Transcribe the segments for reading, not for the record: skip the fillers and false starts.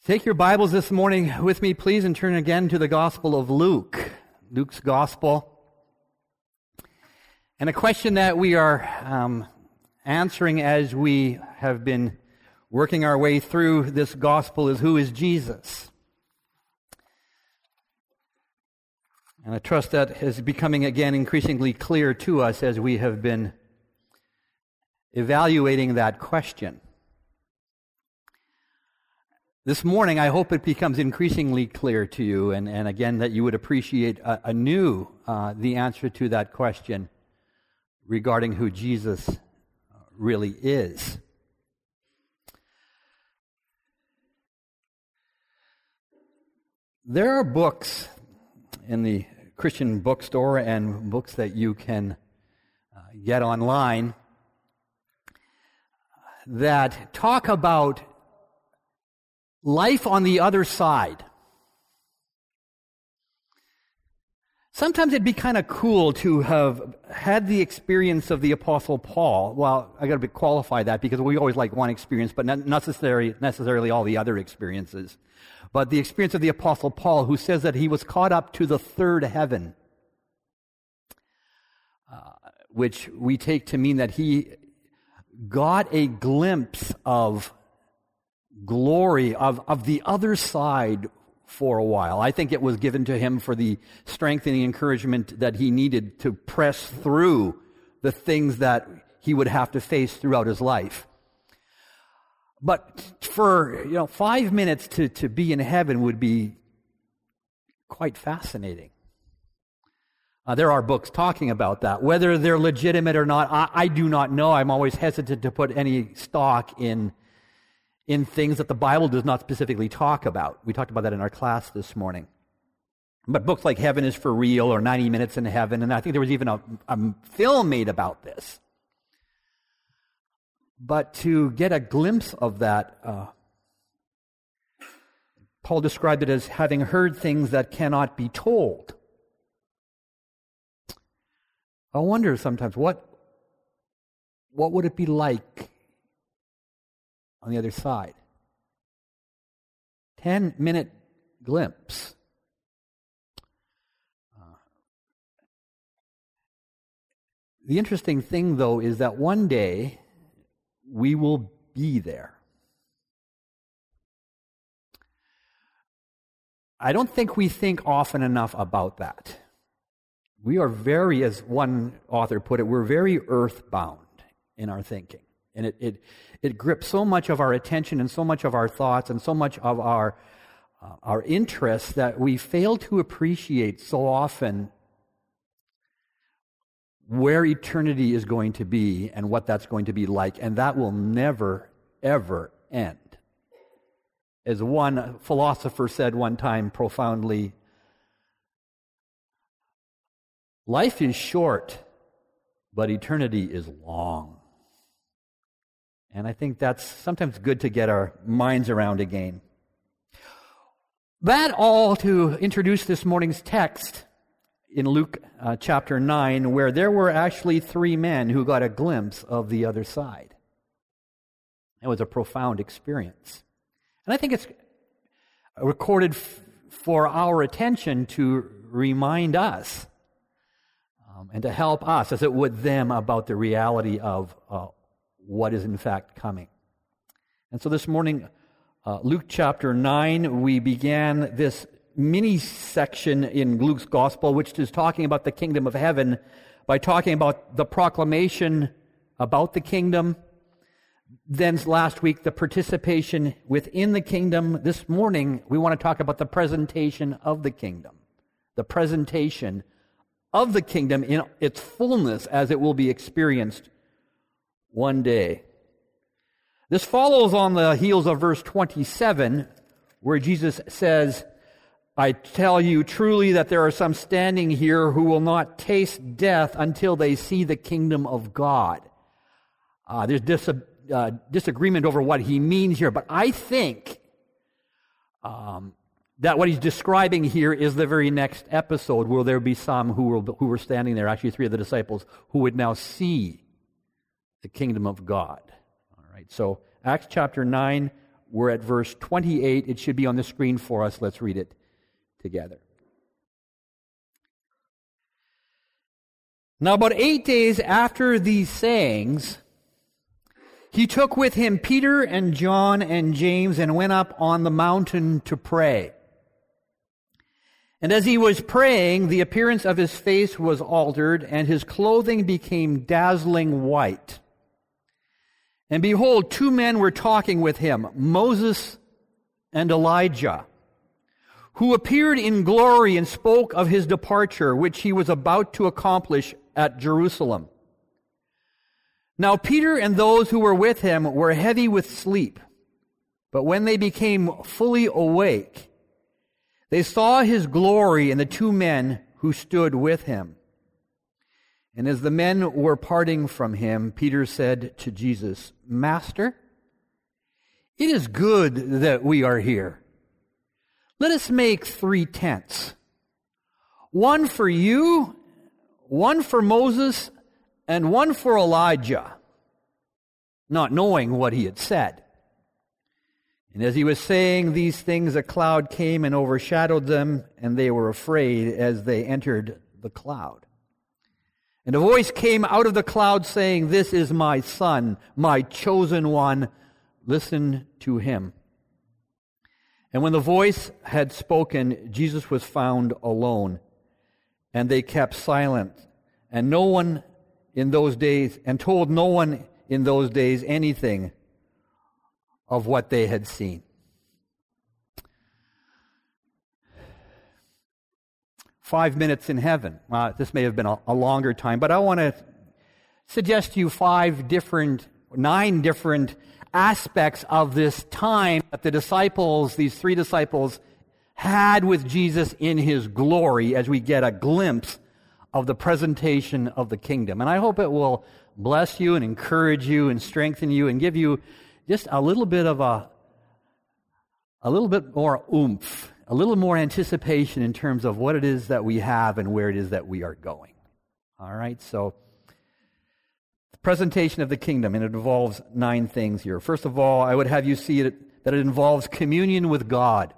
Take your Bibles this morning with me, please, and turn again to the Gospel of Luke, Luke's Gospel. And a question that we are answering as we have been working our way through this Gospel is, who is Jesus? And I trust that is becoming again increasingly clear to us as we have been evaluating that question. This morning, I hope it becomes increasingly clear to you, and again, that you would appreciate anew the answer to that question regarding who Jesus really is. There are books in the Christian bookstore and books that you can get online that talk about life on the other side. Sometimes it'd be kind of cool to have had the experience of the Apostle Paul. Well, I got to qualify that because we always like one experience, but not necessarily all the other experiences. But the experience of the Apostle Paul, who says that he was caught up to the third heaven, which we take to mean that he got a glimpse of glory of the other side for a while. I think it was given to him for the strength and the encouragement that he needed to press through the things that he would have to face throughout his life. But for 5 minutes to be in heaven would be quite fascinating. There are books talking about that. Whether they're legitimate or not, I do not know. I'm always hesitant to put any stock in things that the Bible does not specifically talk about. We talked about that in our class this morning. But books like Heaven is for Real or 90 Minutes in Heaven, and I think there was even a film made about this. But to get a glimpse of that, Paul described it as having heard things that cannot be told. I wonder sometimes, what would it be like on the other side? 10-minute glimpse. The interesting thing, though, is that one day we will be there. I don't think we think often enough about that. We are very, as one author put it, we're very earthbound in our thinking. And it grips so much of our attention and so much of our thoughts and so much of our interests that we fail to appreciate so often where eternity is going to be and what that's going to be like. And that will never, ever end. As one philosopher said one time profoundly, life is short, but eternity is long. And I think that's sometimes good to get our minds around again. That all to introduce this morning's text in Luke chapter 9, where there were actually 3 men who got a glimpse of the other side. It was a profound experience. And I think it's recorded for our attention to remind us and to help us, as it would them, about the reality of what is in fact coming. And so this morning, Luke chapter 9, we began this mini section in Luke's gospel, which is talking about the kingdom of heaven, by talking about the proclamation about the kingdom. Then last week, the participation within the kingdom. This morning, we want to talk about the presentation of the kingdom. The presentation of the kingdom in its fullness as it will be experienced one day. This follows on the heels of verse 27, where Jesus says, I tell you truly that there are some standing here who will not taste death until they see the kingdom of God. There's disagreement over what he means here, but I think that what he's describing here is the very next episode, where there be some who were standing there, actually 3 of the disciples, who would now see the kingdom of God. All right, so Acts chapter 9, We're at verse 28. It should be on the screen for us. Let's read it together. Now, about 8 days after these sayings, he took with him Peter and John and James and went up on the mountain to pray. And as he was praying, the appearance of his face was altered, and his clothing became dazzling white. And behold, 2 men were talking with him, Moses and Elijah, who appeared in glory and spoke of his departure, which he was about to accomplish at Jerusalem. Now Peter and those who were with him were heavy with sleep, but when they became fully awake, they saw his glory and the 2 men who stood with him. And as the men were parting from him, Peter said to Jesus, Master, it is good that we are here. Let us make 3 tents, one for you, one for Moses, and one for Elijah, not knowing what he had said. And as he was saying these things, a cloud came and overshadowed them, and they were afraid as they entered the cloud. And a voice came out of the cloud saying, This is my Son, my chosen one. Listen to him. And when the voice had spoken, Jesus was found alone. And they kept silent, and no one in those days, and told no one in those days anything of what they had seen. 5 minutes in heaven. This may have been a longer time, but I want to suggest to you 9 different aspects of this time that the disciples, these 3 disciples, had with Jesus in his glory as we get a glimpse of the presentation of the kingdom. And I hope it will bless you and encourage you and strengthen you and give you just a little bit more oomph, a little more anticipation in terms of what it is that we have and where it is that we are going. All right, so the presentation of the kingdom, and it involves 9 things here. First of all, I would have you see that it involves communion with God.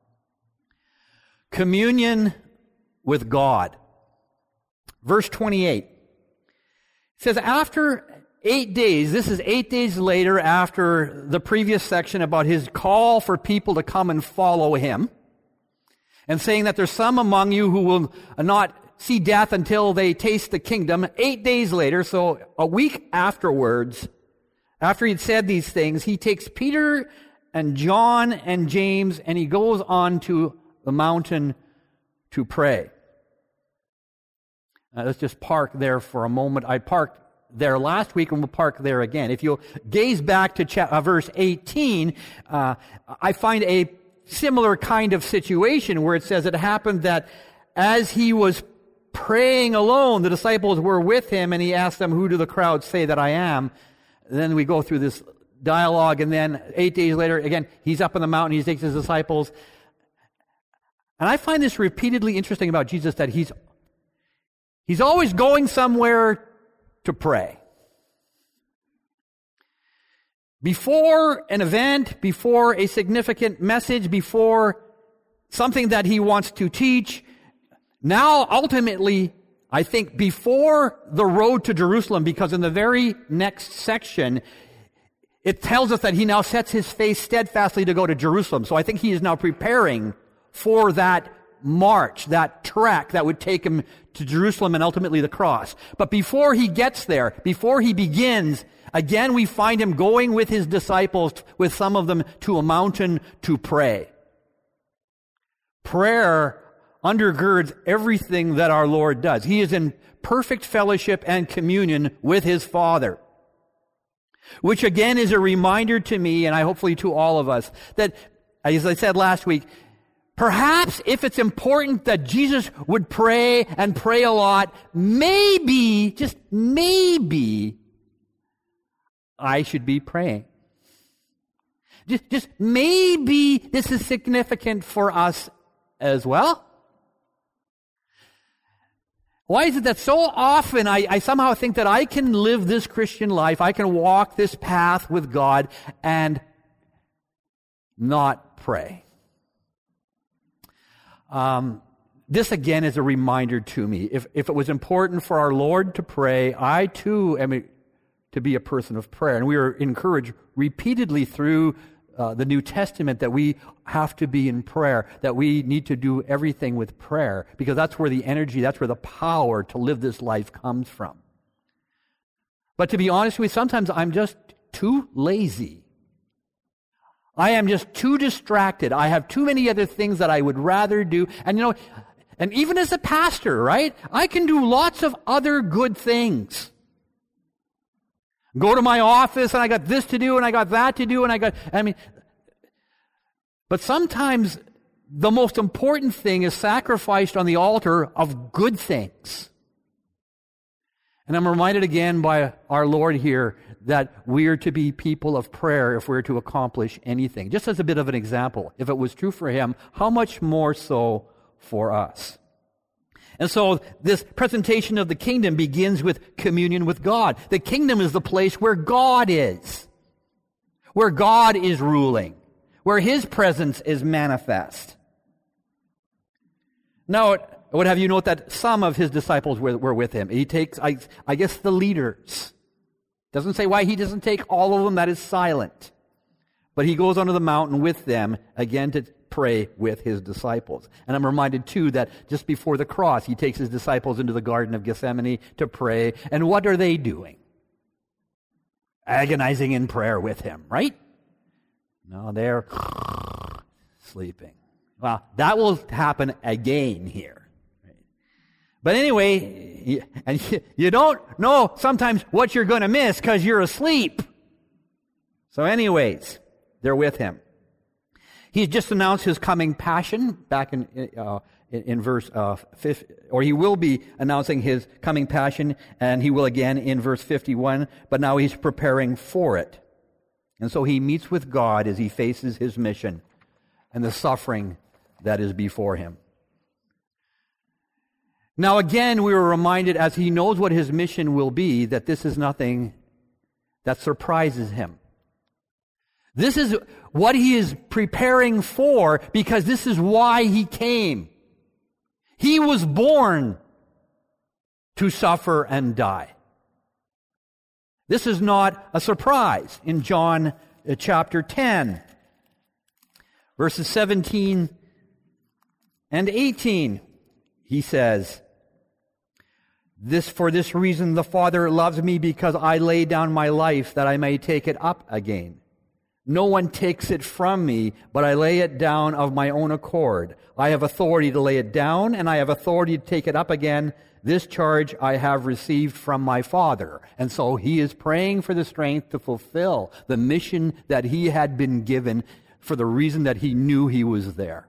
Communion with God. Verse 28. It says, after 8 days, this is 8 days later after the previous section about his call for people to come and follow him, and saying that there's some among you who will not see death until they taste the kingdom. 8 days later, so a week afterwards, after he'd said these things, he takes Peter and John and James, and he goes on to the mountain to pray. Now, let's just park there for a moment. I parked there last week, and we'll park there again. If you'll gaze back to verse 18, I find a similar kind of situation where it says it happened that as he was praying alone, the disciples were with him, and he asked them, who do the crowd say that I am? And then we go through this dialogue, and then 8 days later, again, he's up on the mountain, he takes his disciples. And I find this repeatedly interesting about Jesus, that he's always going somewhere to pray. Before an event, before a significant message, before something that he wants to teach, now ultimately, I think before the road to Jerusalem, because in the very next section, it tells us that he now sets his face steadfastly to go to Jerusalem. So I think he is now preparing for that march, that trek that would take him to Jerusalem and ultimately the cross. But before he gets there, before he begins, again we find him going with his disciples, with some of them, to a mountain to pray. Prayer undergirds everything that our Lord does. He is in perfect fellowship and communion with his Father, which again is a reminder to me, and I hopefully to all of us, that, as I said last week, perhaps if it's important that Jesus would pray and pray a lot, maybe, just maybe, I should be praying. Just maybe this is significant for us as well. Why is it that so often I somehow think that I can live this Christian life, I can walk this path with God, and not pray. This again is a reminder to me. If it was important for our Lord to pray, I too am to be a person of prayer. And we are encouraged repeatedly through the New Testament that we have to be in prayer, that we need to do everything with prayer, because that's where the energy, that's where the power to live this life comes from. But to be honest with you, sometimes I'm just too lazy. I am just too distracted. I have too many other things that I would rather do. And and even as a pastor, right, I can do lots of other good things. Go to my office and I got this to do and I got that to do but sometimes the most important thing is sacrificed on the altar of good things. And I'm reminded again by our Lord here that we are to be people of prayer if we're to accomplish anything. Just as a bit of an example, if it was true for him, how much more so for us? And so this presentation of the kingdom begins with communion with God. The kingdom is the place where God is ruling, where his presence is manifest. Now, I would have you note that some of his disciples were with him. He takes, I guess, the leaders. Doesn't say why he doesn't take all of them, that is silent. But he goes onto the mountain with them, again, to pray with his disciples. And I'm reminded, too, that just before the cross, he takes his disciples into the Garden of Gethsemane to pray. And what are they doing? Agonizing in prayer with him, right? No, they're sleeping. Well, that will happen again here. But anyway, you don't know sometimes what you're going to miss because you're asleep. So anyways, they're with him. He's just announced his coming passion back in verse 50, or he will be announcing his coming passion, and he will again in verse 51, but now he's preparing for it. And so he meets with God as he faces his mission and the suffering that is before him. Now again, we were reminded, as he knows what his mission will be, that this is nothing that surprises him. This is what he is preparing for, because this is why he came. He was born to suffer and die. This is not a surprise. In John chapter 10, verses 17 and 18, he says, For this reason the Father loves me, because I lay down my life that I may take it up again. No one takes it from me, but I lay it down of my own accord. I have authority to lay it down, and I have authority to take it up again. This charge I have received from my Father. And so he is praying for the strength to fulfill the mission that he had been given for the reason that he knew he was there.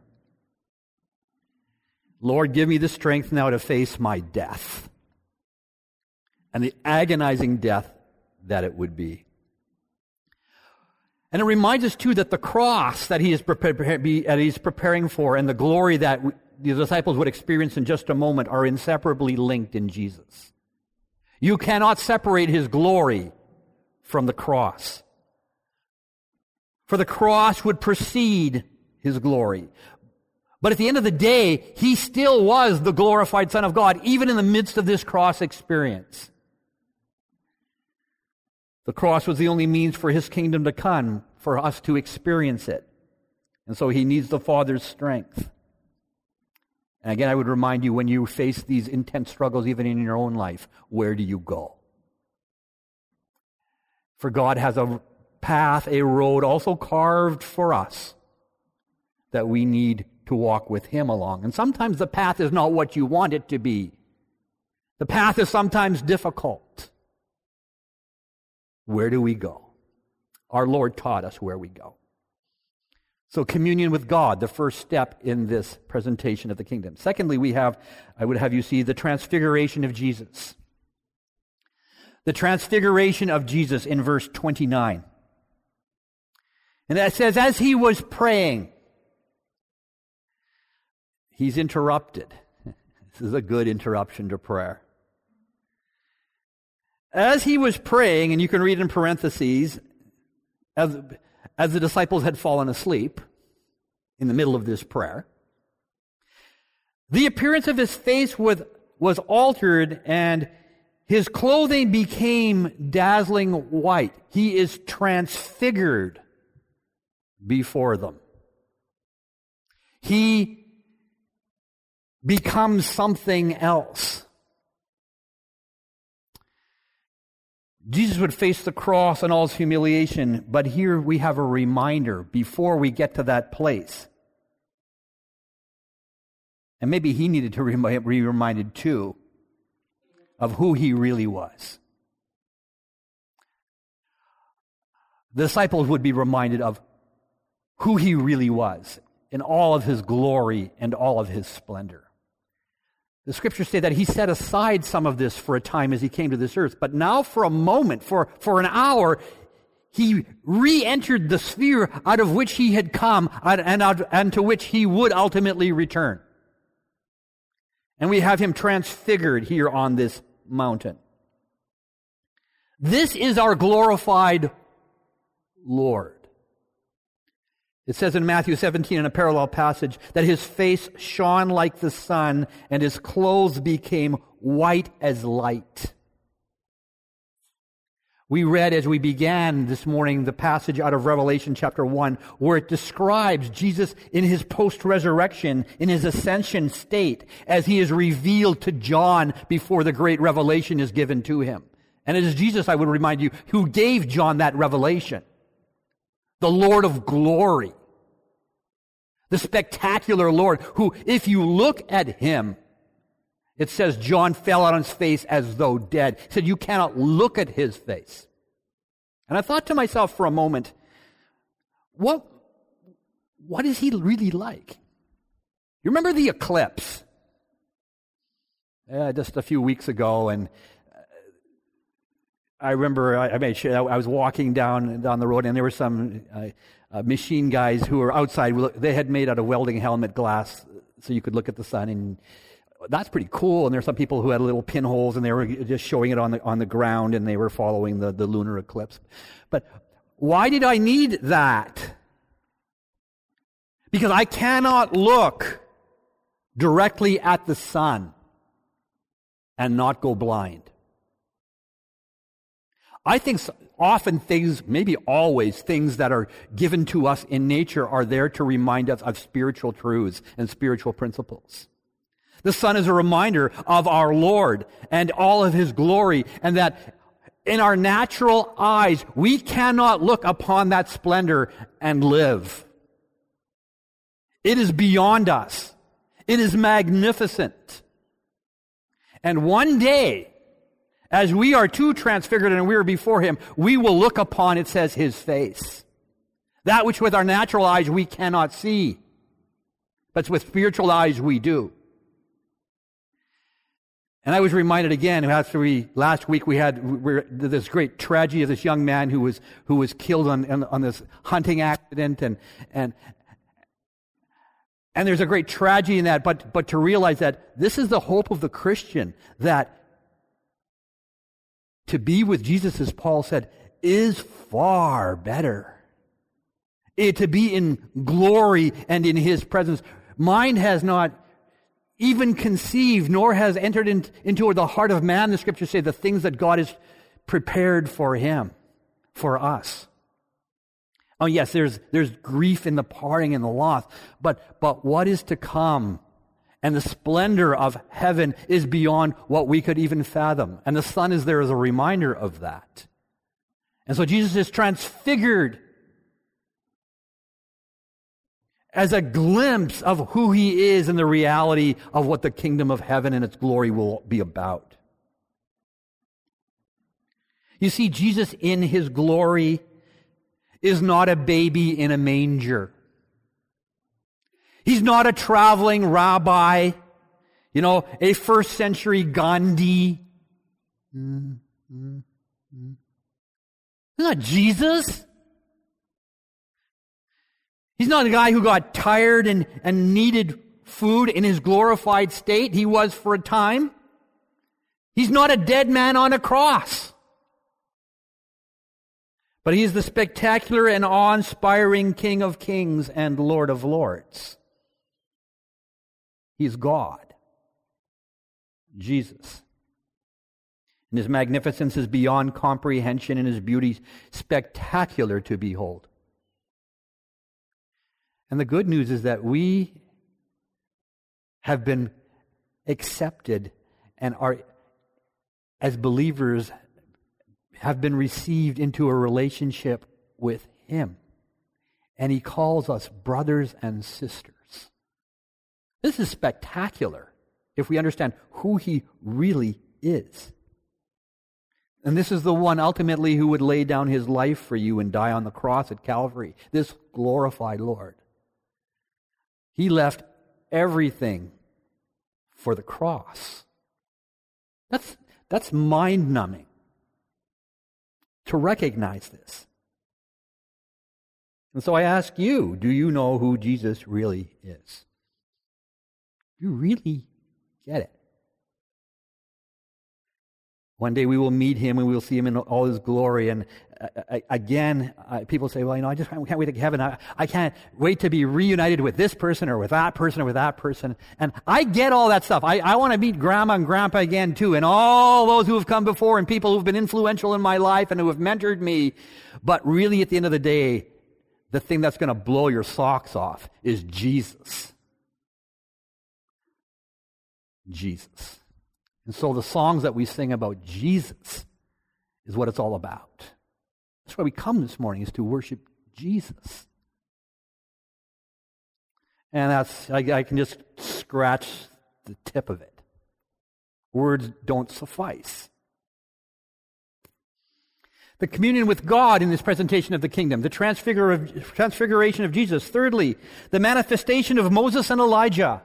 Lord, give me the strength now to face my death and the agonizing death that it would be. And it reminds us, too, that the cross that he is preparing for and the glory that the disciples would experience in just a moment are inseparably linked in Jesus. You cannot separate his glory from the cross. For the cross would precede his glory. But at the end of the day, he still was the glorified Son of God, even in the midst of this cross experience. The cross was the only means for his kingdom to come, for us to experience it. And so he needs the Father's strength. And again, I would remind you, when you face these intense struggles, even in your own life, where do you go? For God has a path, a road also carved for us that we need to walk with him along. And sometimes the path is not what you want it to be. The path is sometimes difficult. Where do we go? Our Lord taught us where we go. So communion with God, the first step in this presentation of the kingdom. Secondly, I would have you see the transfiguration of Jesus. The transfiguration of Jesus in verse 29. And that says, as he was praying, he's interrupted. This is a good interruption to prayer. As he was praying, and you can read in parentheses, as the disciples had fallen asleep in the middle of this prayer, the appearance of his face was altered, and his clothing became dazzling white. He is transfigured before them. He becomes something else. Jesus would face the cross and all its humiliation, but here we have a reminder before we get to that place. And maybe he needed to be reminded too of who he really was. The disciples would be reminded of who he really was in all of his glory and all of his splendor. The scriptures say that he set aside some of this for a time as he came to this earth, but now for a moment, for an hour, he re-entered the sphere out of which he had come and to which he would ultimately return. And we have him transfigured here on this mountain. This is our glorified Lord. It says in Matthew 17 in a parallel passage that his face shone like the sun and his clothes became white as light. We read as we began this morning the passage out of Revelation chapter 1 where it describes Jesus in his post-resurrection, in his ascension state, as he is revealed to John before the great revelation is given to him. And it is Jesus, I would remind you, who gave John that revelation. The Lord of glory. The spectacular Lord who, if you look at him, it says John fell on his face as though dead. He said, you cannot look at his face. And I thought to myself for a moment, what is he really like? You remember the eclipse? Just a few weeks ago, and I remember I was walking down the road, and there were some machine guys who were outside. They had made out of welding helmet glass so you could look at the sun, and that's pretty cool. And there are some people who had little pinholes, and they were just showing it on the ground, and they were following the lunar eclipse. But why did I need that? Because I cannot look directly at the sun and not go blind. I think often things, maybe always, things that are given to us in nature are there to remind us of spiritual truths and spiritual principles. The sun is a reminder of our Lord and all of his glory, and that in our natural eyes, we cannot look upon that splendor and live. It is beyond us. It is magnificent. And one day, as we are too transfigured and we are before him, we will look upon, it says, his face. That which with our natural eyes we cannot see, but with spiritual eyes we do. And I was reminded again, last week we had this great tragedy of this young man who was killed on this hunting accident, and there's a great tragedy in that, but to realize that this is the hope of the Christian, that to be with Jesus, as Paul said, is far better. To be in glory and in his presence. Mind has not even conceived, nor has entered into the heart of man, the scriptures say, the things that God has prepared for him, for us. Oh yes, there's grief in the parting and the loss, but what is to come and the splendor of heaven is beyond what we could even fathom. And the sun is there as a reminder of that. And so Jesus is transfigured as a glimpse of who he is and the reality of what the kingdom of heaven and its glory will be about. You see, Jesus in his glory is not a baby in a manger. He's not a traveling rabbi, a first century Gandhi. He's not Jesus. He's not a guy who got tired and needed food in his glorified state. He was for a time. He's not a dead man on a cross. But he's the spectacular and awe-inspiring King of Kings and Lord of Lords. He's God, Jesus. And his magnificence is beyond comprehension, and his beauty spectacular to behold. And the good news is that we have been accepted and are, as believers, have been received into a relationship with him. And he calls us brothers and sisters. This is spectacular if we understand who he really is. And this is the one ultimately who would lay down his life for you and die on the cross at Calvary, this glorified Lord. He left everything for the cross. That's mind-numbing to recognize this. And so I ask you, do you know who Jesus really is? Do you really get it? One day we will meet him and we will see him in all his glory. And again, people say, well, I just can't wait to heaven. I can't wait to be reunited with this person or with that person or with that person. And I get all that stuff. I want to meet Grandma and Grandpa again too, and all those who have come before and people who have been influential in my life and who have mentored me. But really, at the end of the day, the thing that's going to blow your socks off is Jesus. Jesus. And so the songs that we sing about Jesus is what it's all about. That's why we come this morning, is to worship Jesus. And I can just scratch the tip of it. Words don't suffice. The communion with God in this presentation of the kingdom, the transfiguration of Jesus. Thirdly, the manifestation of Moses and Elijah.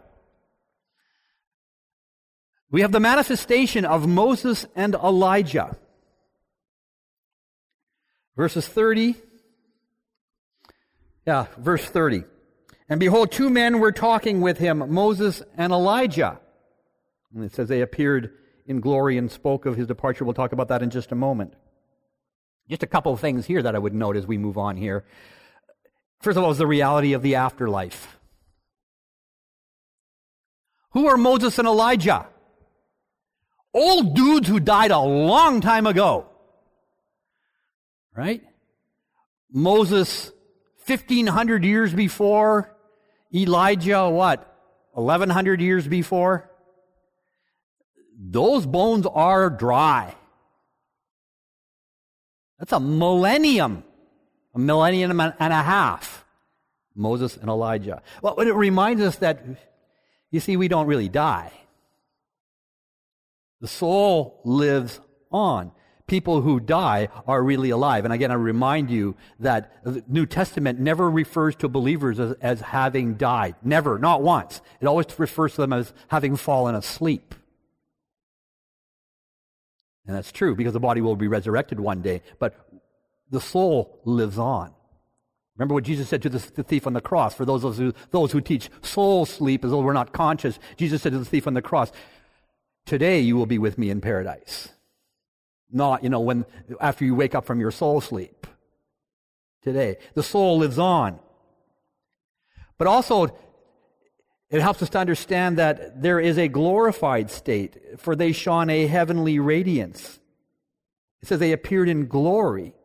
We have the manifestation of Moses and Elijah. Verse 30. And behold, two men were talking with him, Moses and Elijah. And it says they appeared in glory and spoke of his departure. We'll talk about that in just a moment. Just a couple of things here that I would note as we move on here. First of all, is the reality of the afterlife. Who are Moses and Elijah? Old dudes who died a long time ago. Right? Moses, 1,500 years before. Elijah, 1,100 years before. Those bones are dry. That's a millennium and a half. Moses and Elijah. Well, it reminds us that, you see, we don't really die. The soul lives on. People who die are really alive. And again, I remind you that the New Testament never refers to believers as having died. Never, not once. It always refers to them as having fallen asleep. And that's true, because the body will be resurrected one day. But the soul lives on. Remember what Jesus said to the thief on the cross. For those who teach soul sleep as though we're not conscious, Jesus said to the thief on the cross, today you will be with me in paradise. Not, when after you wake up from your soul sleep. Today. The soul lives on. But also, it helps us to understand that there is a glorified state, for they shone a heavenly radiance. It says they appeared in glory.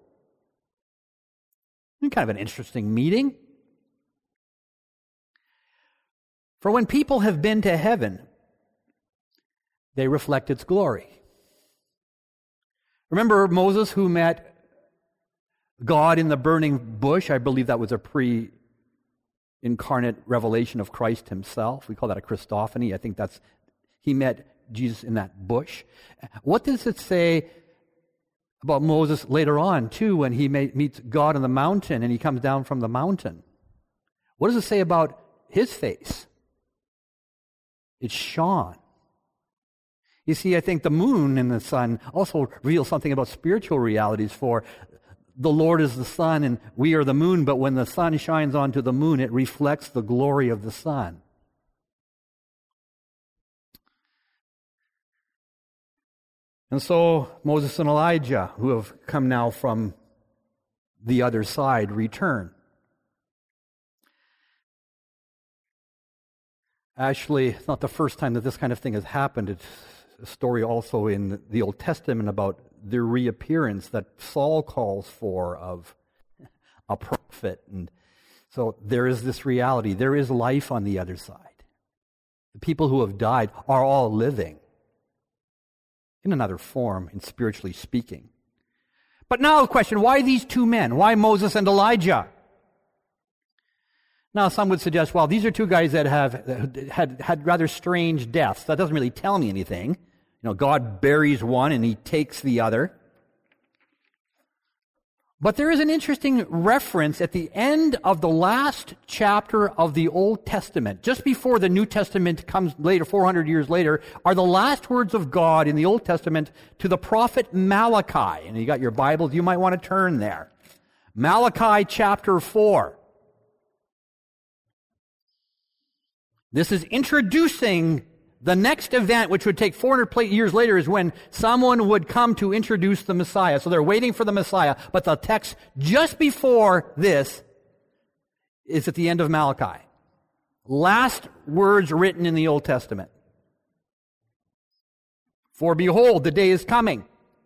Kind of an interesting meeting. For when people have been to heaven, they reflect its glory. Remember Moses who met God in the burning bush? I believe that was a pre-incarnate revelation of Christ himself. We call that a Christophany. I think he met Jesus in that bush. What does it say about Moses later on, too, when he meets God on the mountain and he comes down from the mountain? What does it say about his face? It shone. You see, I think the moon and the sun also reveal something about spiritual realities, for the Lord is the sun and we are the moon, but when the sun shines onto the moon, it reflects the glory of the sun. And so Moses and Elijah, who have come now from the other side return. Actually, it's not the first time that this kind of thing has happened. It's a story also in the Old Testament about the reappearance that Saul calls for of a prophet. And so there is this reality. There is life on the other side. The people who have died are all living in another form, in spiritually speaking. But now the question, why these two men? Why Moses and Elijah? Now, some would suggest, well, these are two guys that had rather strange deaths. That doesn't really tell me anything. God buries one and he takes the other. But there is an interesting reference at the end of the last chapter of the Old Testament. Just before the New Testament comes later, 400 years later, are the last words of God in the Old Testament to the prophet Malachi. And you got your Bibles, you might want to turn there. Malachi chapter 4. This is introducing the next event, which would take 400 years later, is when someone would come to introduce the Messiah. So they're waiting for the Messiah, but the text just before this is at the end of Malachi. Last words written in the Old Testament. For behold, the day is coming,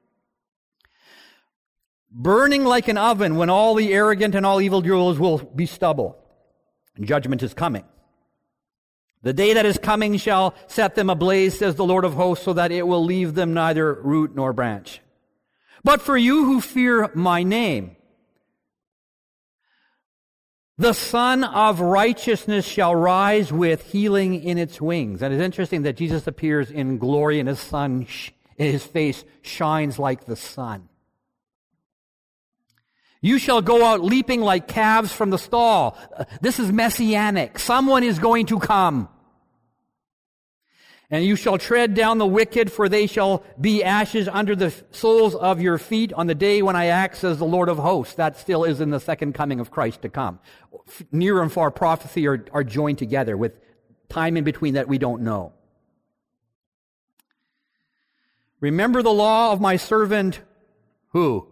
burning like an oven, when all the arrogant and all evildoers will be stubble. And judgment is coming. The day that is coming shall set them ablaze, says the Lord of hosts, so that it will leave them neither root nor branch. But for you who fear my name, the Son of Righteousness shall rise with healing in its wings. And it's interesting that Jesus appears in glory and his face shines like the sun. You shall go out leaping like calves from the stall. This is messianic. Someone is going to come. And you shall tread down the wicked, for they shall be ashes under the soles of your feet on the day when I act, says the Lord of hosts. That still is in the second coming of Christ to come. Near and far prophecy are joined together with time in between that we don't know. Remember the law of my servant, who?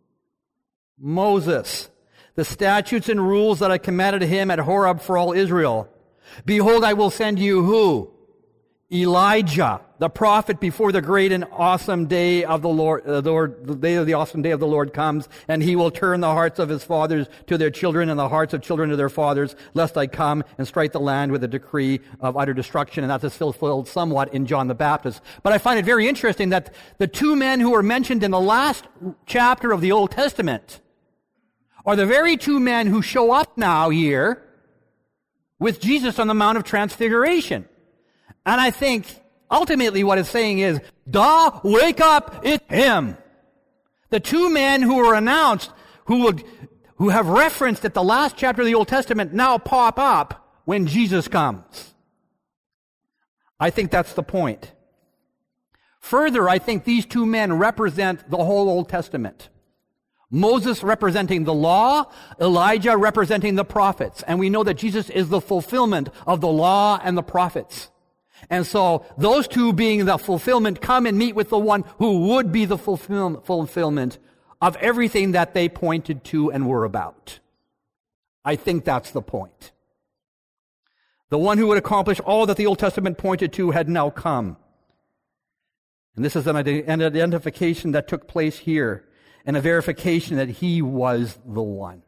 Moses. The statutes and rules that I commanded him at Horeb for all Israel. Behold, I will send you who? Elijah, the prophet, before the great and awesome day of the Lord, the day of the awesome day of the Lord comes, and he will turn the hearts of his fathers to their children and the hearts of children to their fathers, lest I come and strike the land with a decree of utter destruction. And that is fulfilled somewhat in John the Baptist. But I find it very interesting that the two men who are mentioned in the last chapter of the Old Testament are the very two men who show up now here with Jesus on the Mount of Transfiguration. And I think ultimately what it's saying is, wake up, it's him. The two men who were announced, who have referenced at the last chapter of the Old Testament, now pop up when Jesus comes. I think that's the point. Further, I think these two men represent the whole Old Testament. Moses representing the law, Elijah representing the prophets. And we know that Jesus is the fulfillment of the law and the prophets. And so those two being the fulfillment come and meet with the one who would be the fulfillment of everything that they pointed to and were about. I think that's the point. The one who would accomplish all that the Old Testament pointed to had now come. And this is an identification that took place here, and a verification that he was the one.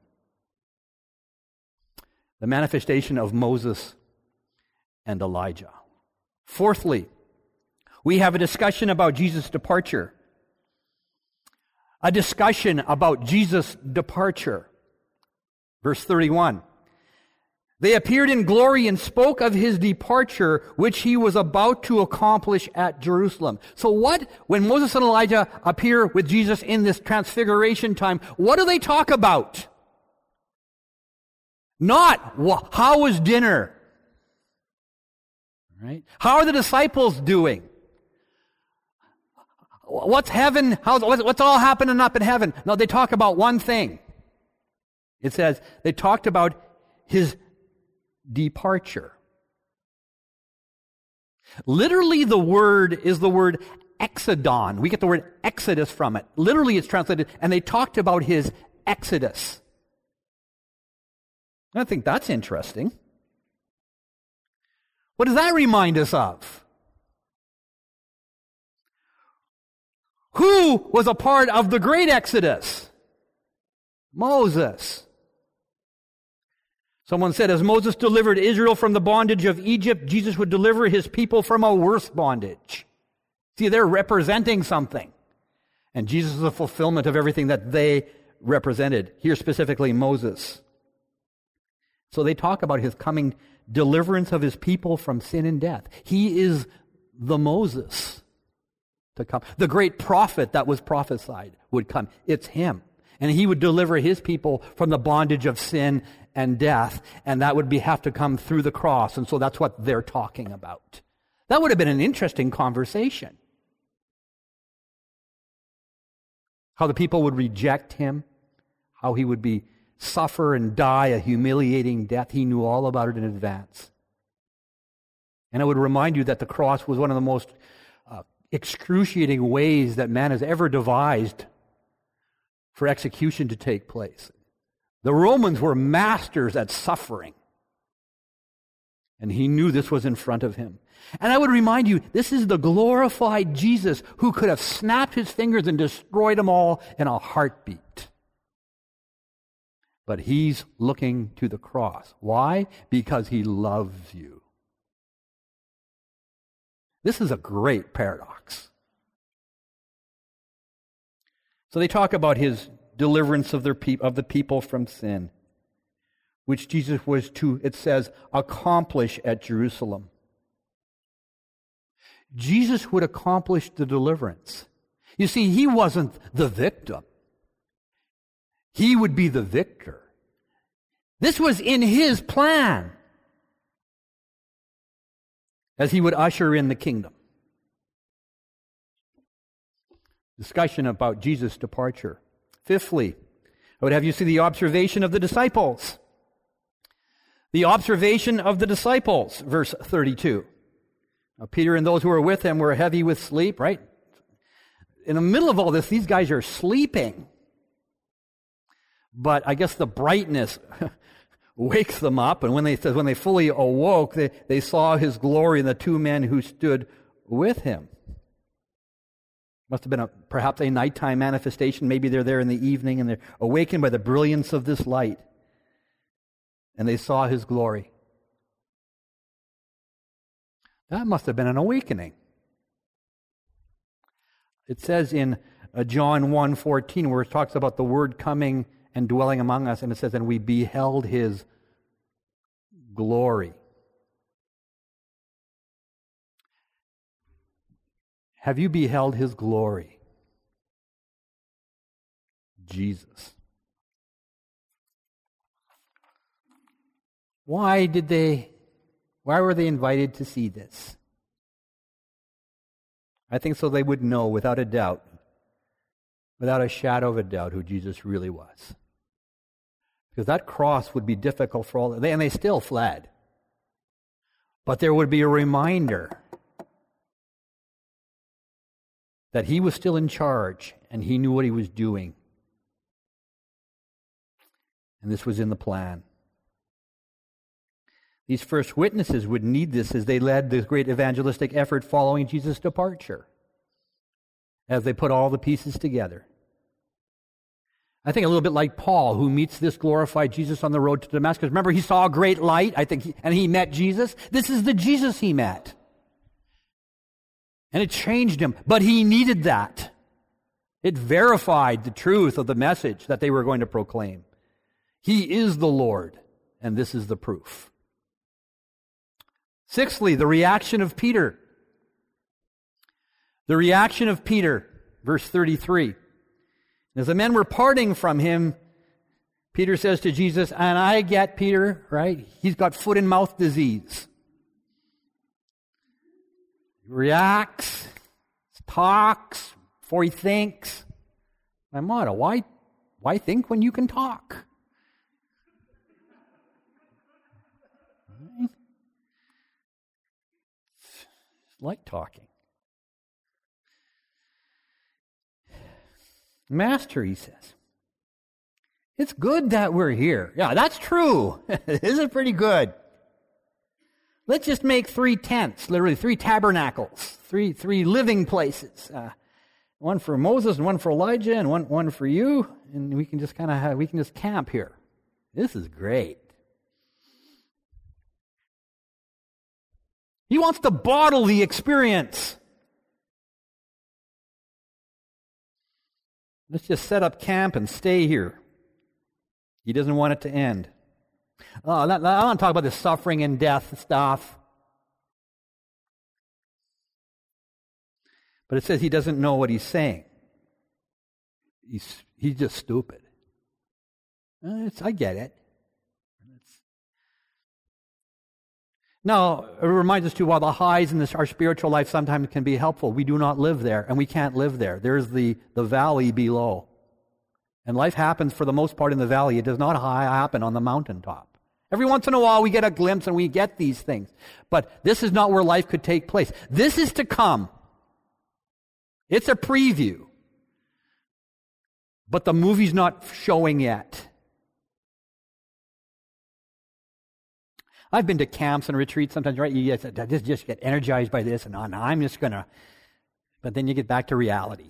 The manifestation of Moses and Elijah. Fourthly, we have a discussion about Jesus' departure. A discussion about Jesus' departure. Verse 31. They appeared in glory and spoke of his departure, which he was about to accomplish at Jerusalem. So when Moses and Elijah appear with Jesus in this transfiguration time, what do they talk about? Not, how was dinner? Right? How are the disciples doing? What's heaven? What's all happening up in heaven? No, they talk about one thing. It says they talked about his departure. Literally, the word is the word exodon. We get the word exodus from it. Literally, it's translated, and they talked about his Exodus. I think that's interesting. What does that remind us of? Who was a part of the great Exodus? Moses. Someone said, as Moses delivered Israel from the bondage of Egypt, Jesus would deliver his people from a worse bondage. See, they're representing something. And Jesus is the fulfillment of everything that they represented. Here specifically, Moses. So they talk about his coming deliverance of his people from sin and death. He is the Moses to come. The great prophet that was prophesied would come. It's him. And he would deliver his people from the bondage of sin and death. And that would have to come through the cross. And so that's what they're talking about. That would have been an interesting conversation. How the people would reject him. How he would suffer and die a humiliating death. He knew all about it in advance. And I would remind you that the cross was one of the most excruciating ways that man has ever devised for execution to take place. The Romans were masters at suffering. And he knew this was in front of him. And I would remind you, this is the glorified Jesus who could have snapped his fingers and destroyed them all in a heartbeat. But he's looking to the cross. Why? Because he loves you. This is a great paradox. So they talk about his deliverance of the people from sin, which Jesus was to, it says, accomplish at Jerusalem. Jesus would accomplish the deliverance. You see, he wasn't the victim. He would be the victor. This was in his plan as he would usher in the kingdom. Discussion about Jesus' departure. Fifthly, I would have you see the observation of the disciples. The observation of the disciples, verse 32. Now, Peter and those who were with him were heavy with sleep, right? In the middle of all this, these guys are sleeping. But I guess the brightness wakes them up, and when they fully awoke, they saw his glory and the two men who stood with him. Must have been perhaps a nighttime manifestation. Maybe they're there in the evening and they're awakened by the brilliance of this light. And they saw his glory. That must have been an awakening. It says in John 1:14, where it talks about the Word coming and dwelling among us, and it says, and we beheld his glory. Have you beheld his glory? Jesus. Why were they invited to see this? I think so they would know without a doubt, without a shadow of a doubt, who Jesus really was. Because that cross would be difficult for all, and they still fled. But there would be a reminder that he was still in charge and he knew what he was doing. And this was in the plan. These first witnesses would need this as they led this great evangelistic effort following Jesus' departure, as they put all the pieces together. I think a little bit like Paul, who meets this glorified Jesus on the road to Damascus. Remember, he saw a great light, and he met Jesus. This is the Jesus he met. And it changed him, but he needed that. It verified the truth of the message that they were going to proclaim. He is the Lord, and this is the proof. Sixthly, the reaction of Peter. The reaction of Peter, verse 33. As the men were parting from him, Peter says to Jesus, and I get Peter, right? He's got foot and mouth disease. He reacts, talks before he thinks. My motto, why think when you can talk? It's like talking. Master, he says, It's good that we're here. Yeah, that's true. This is pretty good. Let's just make 3 tents, literally 3 tabernacles, three living places. One for Moses and one for Elijah and one for you, and we can just camp here. This is great. He wants to bottle the experience. Let's just set up camp and stay here. He doesn't want it to end. I want to talk about the suffering and death stuff. But it says he doesn't know what he's saying. He's just stupid. I get it. Now, it reminds us too, while the highs in our spiritual life sometimes can be helpful, we do not live there, and we can't live there. There's the valley below. And life happens for the most part in the valley. It does not happen on the mountaintop. Every once in a while we get a glimpse and we get these things. But this is not where life could take place. This is to come. It's a preview. But the movie's not showing yet. I've been to camps and retreats sometimes, right? You just get energized by this, and I'm just going to... But then you get back to reality.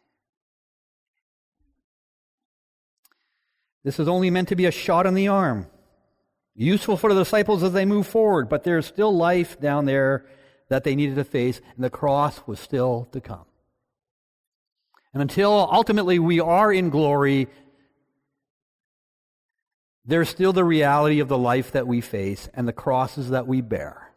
This is only meant to be a shot in the arm. Useful for the disciples as they move forward, but there's still life down there that they needed to face, and the cross was still to come. And until ultimately we are in glory, there's still the reality of the life that we face and the crosses that we bear.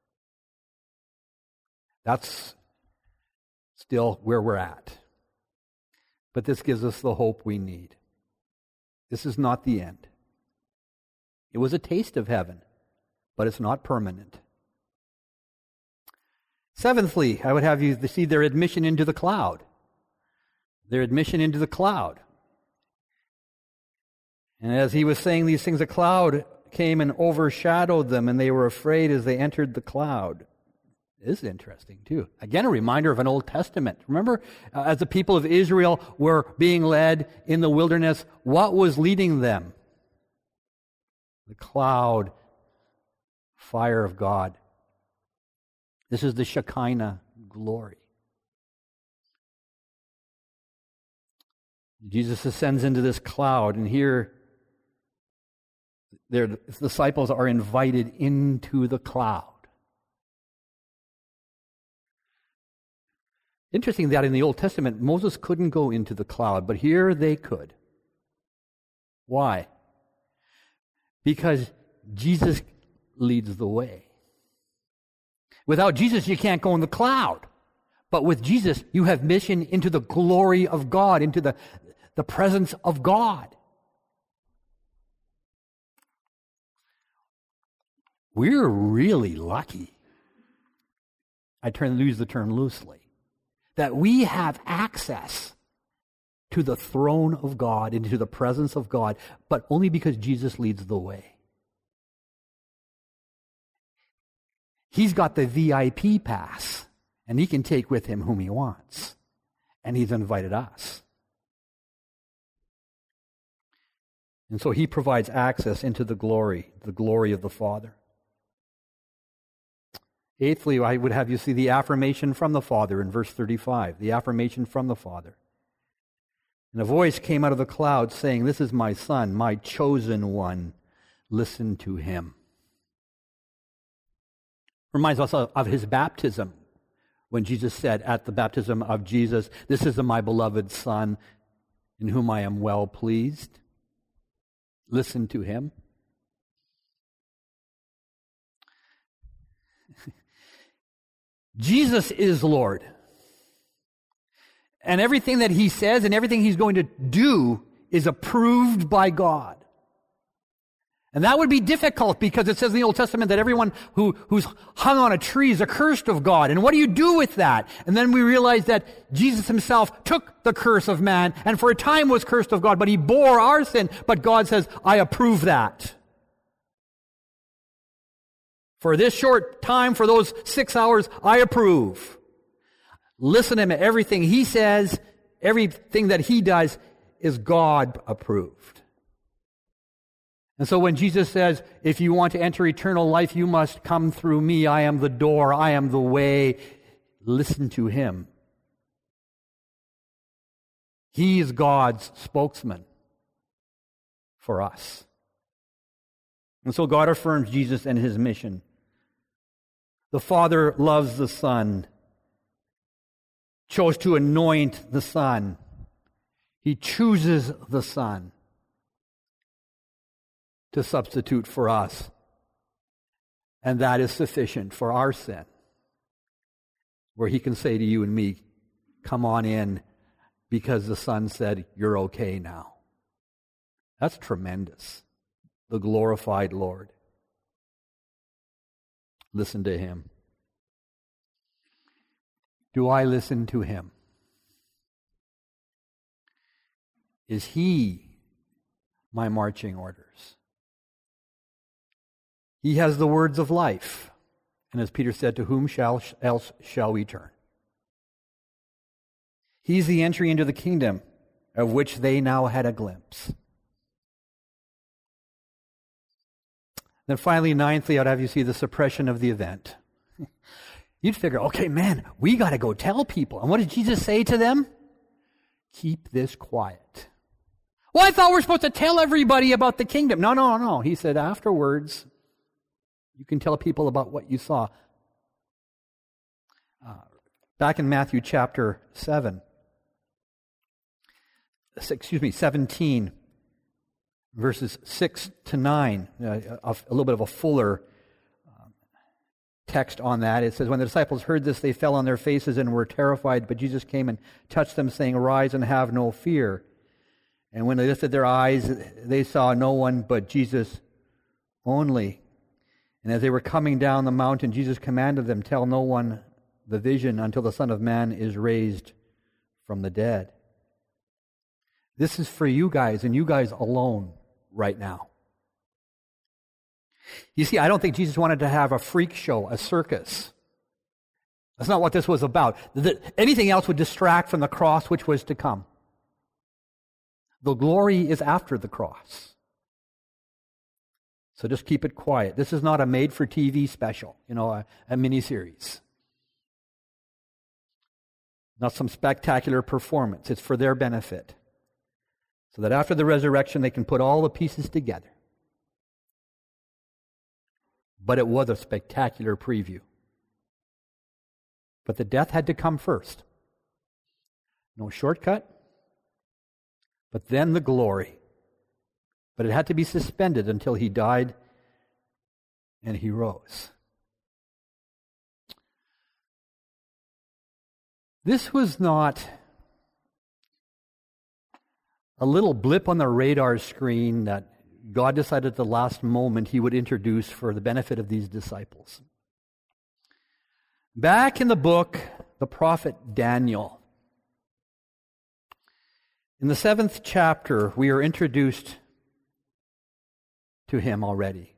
That's still where we're at. But this gives us the hope we need. This is not the end. It was a taste of heaven, but it's not permanent. Seventhly, I would have you see their admission into the cloud. Their admission into the cloud. And as he was saying these things, a cloud came and overshadowed them, and they were afraid as they entered the cloud. This is interesting, too. Again, a reminder of an Old Testament. Remember, as the people of Israel were being led in the wilderness, what was leading them? The cloud, fire of God. This is the Shekinah glory. Jesus ascends into this cloud, and here their disciples are invited into the cloud. Interesting that in the Old Testament, Moses couldn't go into the cloud, but here they could. Why? Because Jesus leads the way. Without Jesus, you can't go in the cloud. But with Jesus, you have mission into the glory of God, into the presence of God. We're really lucky. I use the term loosely. That we have access to the throne of God, into the presence of God, but only because Jesus leads the way. He's got the VIP pass, and he can take with him whom he wants. And he's invited us. And so he provides access into the glory of the Father. Eighthly, I would have you see the affirmation from the Father in verse 35. The affirmation from the Father. And a voice came out of the cloud saying, "This is my Son, my chosen one. Listen to him." Reminds us of his baptism, when Jesus said at the baptism of Jesus, "This is my beloved Son, in whom I am well pleased. Listen to him." Jesus is Lord. And everything that he says and everything he's going to do is approved by God. And that would be difficult because it says in the Old Testament that everyone who's hung on a tree is accursed of God. And what do you do with that? And then we realize that Jesus himself took the curse of man and for a time was cursed of God, but he bore our sin. But God says, "I approve that. For this short time, for those 6 hours, I approve." Listen to him. Everything he says, everything that he does is God approved. And so when Jesus says, if you want to enter eternal life, you must come through me. I am the door. I am the way. Listen to him. He is God's spokesman for us. And so God affirms Jesus and his mission. The Father loves the Son, chose to anoint the Son. He chooses the Son to substitute for us. And that is sufficient for our sin, where he can say to you and me, come on in, because the Son said, you're okay now. That's tremendous. The glorified Lord. Listen to him. Do I listen to him? Is he my marching orders? He has the words of life. And as Peter said, to whom else shall we turn? He's the entry into the kingdom of which they now had a glimpse. Then finally, ninthly, I'd have you see the suppression of the event. You'd figure, okay, man, we got to go tell people. And what did Jesus say to them? Keep this quiet. Well, I thought we're supposed to tell everybody about the kingdom. No. He said, afterwards, you can tell people about what you saw. Back in Matthew chapter 17, verses 6 to 9, a little bit of a fuller text on that. It says, when the disciples heard this, they fell on their faces and were terrified, but Jesus came and touched them, saying, arise and have no fear. And when they lifted their eyes, they saw no one but Jesus only. And as they were coming down the mountain, Jesus commanded them, tell no one the vision until the Son of Man is raised from the dead. This is for you guys, and you guys alone right now. You see, I don't think Jesus wanted to have a freak show, a circus. That's not what this was about. Anything else would distract from the cross which was to come. The glory is after the cross. So just keep it quiet. This is not a made-for-TV special, a miniseries. Not some spectacular performance. It's for their benefit. So that after the resurrection, they can put all the pieces together. But it was a spectacular preview. But the death had to come first. No shortcut. But then the glory. But it had to be suspended until he died and he rose. This was not a little blip on the radar screen that God decided at the last moment he would introduce for the benefit of these disciples. Back in the book, the prophet Daniel, in the 7th chapter, we are introduced to him already.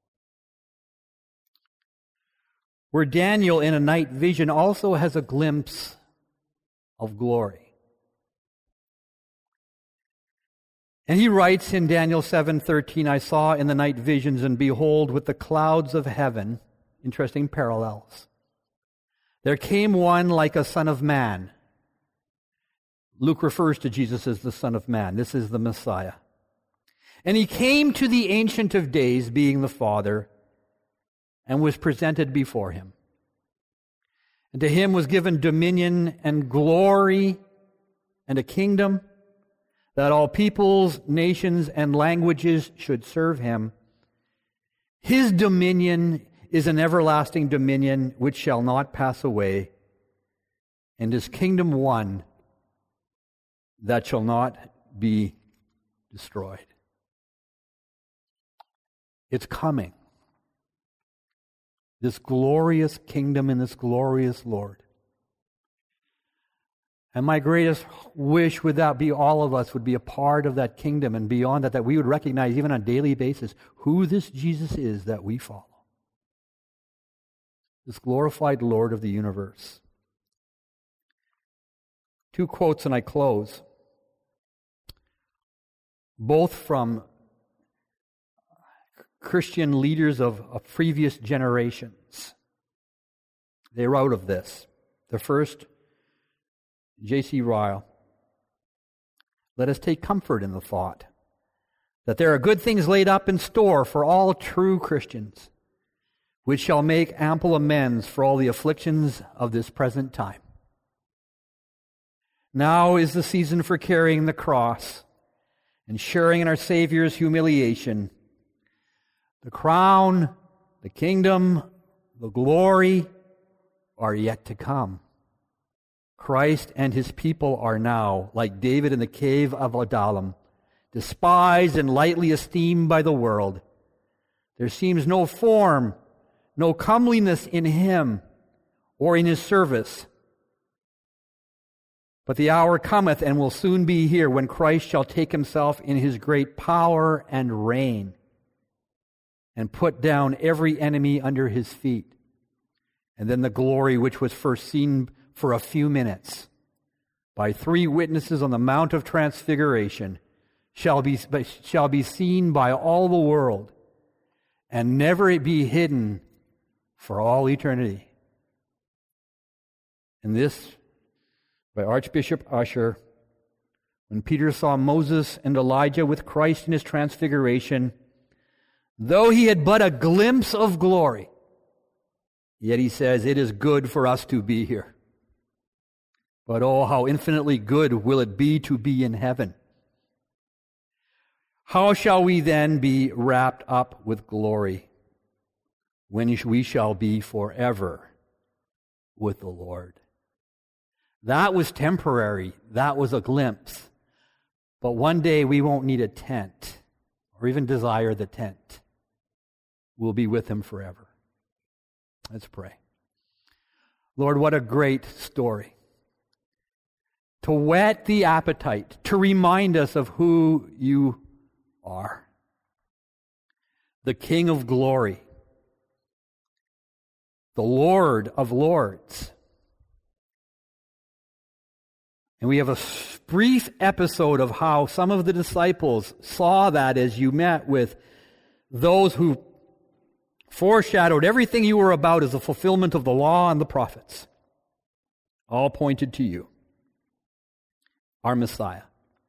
Where Daniel, in a night vision, also has a glimpse of glory. And he writes in Daniel 7:13, I saw in the night visions, and behold, with the clouds of heaven, interesting parallels, there came one like a son of man. Luke refers to Jesus as the Son of Man. This is the Messiah. And he came to the Ancient of Days, being the Father, and was presented before him. And to him was given dominion and glory and a kingdom, that all peoples, nations, and languages should serve him. His dominion is an everlasting dominion which shall not pass away, and his kingdom one that shall not be destroyed. It's coming. This glorious kingdom and this glorious Lord. And my greatest wish would that be all of us would be a part of that kingdom, and beyond that we would recognize even on a daily basis who this Jesus is that we follow. This glorified Lord of the universe. 2 quotes and I close. Both from Christian leaders of previous generations. They wrote of this. The first, J.C. Ryle. Let us take comfort in the thought that there are good things laid up in store for all true Christians, which shall make ample amends for all the afflictions of this present time. Now is the season for carrying the cross and sharing in our Savior's humiliation. The crown, the kingdom, the glory are yet to come. Christ and his people are now, like David in the cave of Adullam, despised and lightly esteemed by the world. There seems no form, no comeliness in him or in his service. But the hour cometh and will soon be here when Christ shall take himself in his great power and reign and put down every enemy under his feet. And then the glory which was first seen for a few minutes by 3 witnesses on the Mount of Transfiguration shall be seen by all the world and never be hidden for all eternity. And this by Archbishop Usher, when Peter saw Moses and Elijah with Christ in his transfiguration, though he had but a glimpse of glory, yet he says, it is good for us to be here. But oh, how infinitely good will it be to be in heaven. How shall we then be wrapped up with glory when we shall be forever with the Lord? That was temporary. That was a glimpse. But one day we won't need a tent or even desire the tent. We'll be with him forever. Let's pray. Lord, what a great story. To whet the appetite, to remind us of who you are. The King of glory. The Lord of lords. And we have a brief episode of how some of the disciples saw that as you met with those who foreshadowed everything you were about as the fulfillment of the law and the prophets. All pointed to you, our Messiah.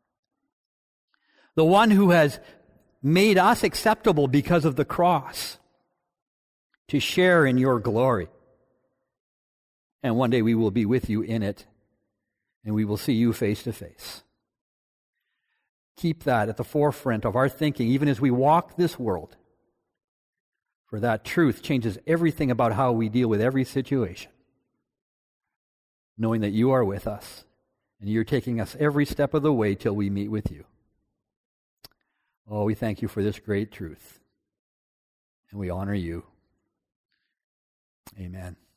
The one who has made us acceptable because of the cross to share in your glory. And one day we will be with you in it. And we will see you face to face. Keep that at the forefront of our thinking, even as we walk this world. For that truth changes everything about how we deal with every situation. Knowing that you are with us, and you're taking us every step of the way till we meet with you. Oh, we thank you for this great truth. And we honor you. Amen.